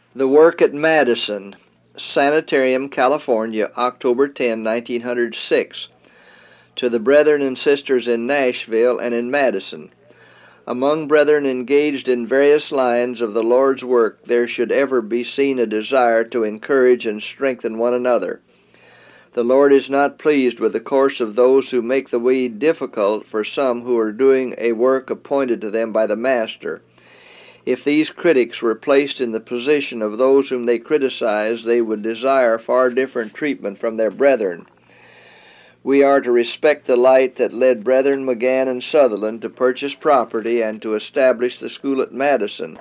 The Work at Madison, Sanitarium, California, October 10, 1906. To the brethren and sisters in Nashville and in Madison. Among brethren engaged in various lines of the Lord's work, there should ever be seen a desire to encourage and strengthen one another. The Lord is not pleased with the course of those who make the way difficult for some who are doing a work appointed to them by the Master. If these critics were placed in the position of those whom they criticize, they would desire far different treatment from their brethren. We are to respect the light that led Brethren McGann and Sutherland to purchase property and to establish the school at Madison.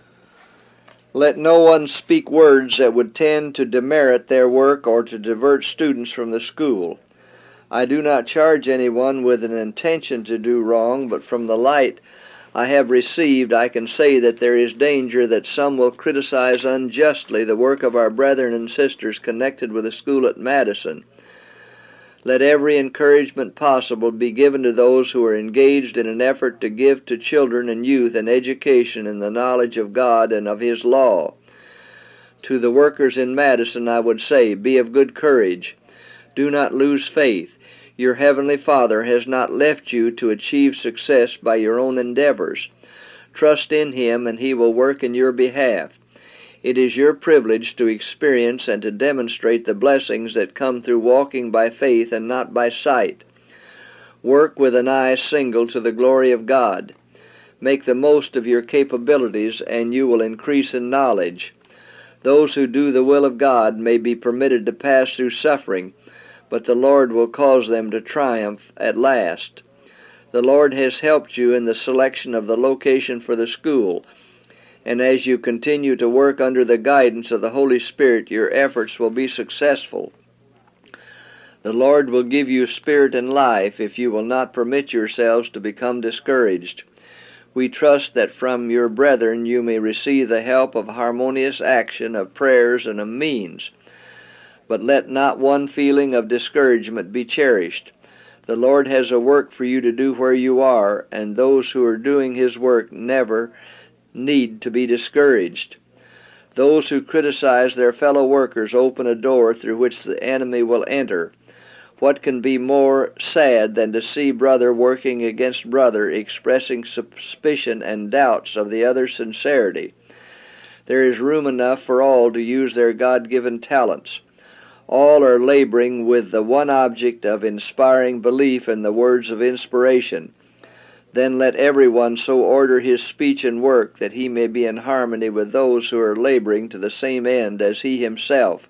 Let no one speak words that would tend to demerit their work or to divert students from the school. I do not charge anyone with an intention to do wrong, but from the light I have received, I can say that there is danger that some will criticize unjustly the work of our brethren and sisters connected with the school at Madison. Let every encouragement possible be given to those who are engaged in an effort to give to children and youth an education in the knowledge of God and of His law. To the workers in Madison I would say, be of good courage. Do not lose faith. Your Heavenly Father has not left you to achieve success by your own endeavors. Trust in Him, and He will work in your behalf. It is your privilege to experience and to demonstrate the blessings that come through walking by faith and not by sight. Work with an eye single to the glory of God. Make the most of your capabilities, and you will increase in knowledge. Those who do the will of God may be permitted to pass through suffering, but the Lord will cause them to triumph at last. The Lord has helped you in the selection of the location for the school, and as you continue to work under the guidance of the Holy Spirit, your efforts will be successful. The Lord will give you spirit and life if you will not permit yourselves to become discouraged. We trust that from your brethren you may receive the help of harmonious action, of prayers, and of means. But let not one feeling of discouragement be cherished. The Lord has a work for you to do where you are, and those who are doing His work never need to be discouraged. Those who criticize their fellow workers open a door through which the enemy will enter. What can be more sad than to see brother working against brother, expressing suspicion and doubts of the other's sincerity? There is room enough for all to use their God-given talents. All are laboring with the one object of inspiring belief in the words of inspiration. Then let everyone so order his speech and work that he may be in harmony with those who are laboring to the same end as he himself.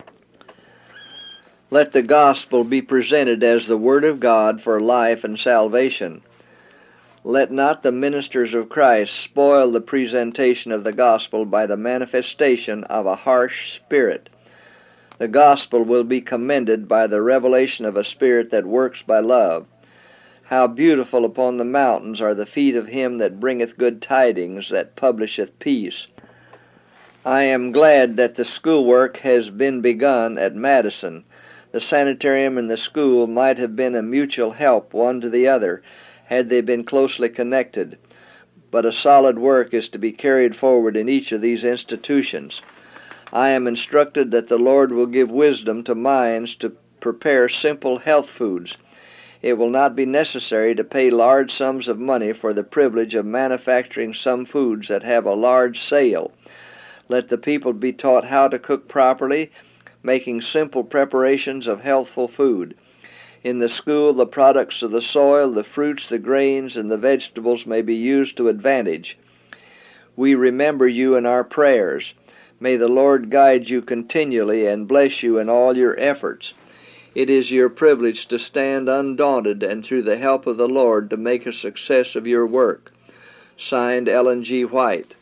Let the gospel be presented as the Word of God for life and salvation. Let not the ministers of Christ spoil the presentation of the gospel by the manifestation of a harsh spirit. The gospel will be commended by the revelation of a spirit that works by love. How beautiful upon the mountains are the feet of him that bringeth good tidings, that publisheth peace. I am glad that the schoolwork has been begun at Madison. The sanitarium and the school might have been a mutual help one to the other, had they been closely connected. But a solid work is to be carried forward in each of these institutions. I am instructed that the Lord will give wisdom to minds to prepare simple health foods. It will not be necessary to pay large sums of money for the privilege of manufacturing some foods that have a large sale. Let the people be taught how to cook properly, making simple preparations of healthful food. In the school, the products of the soil, the fruits, the grains, and the vegetables may be used to advantage. We remember you in our prayers. May the Lord guide you continually and bless you in all your efforts. It is your privilege to stand undaunted and through the help of the Lord to make a success of your work. Signed, Ellen G. White.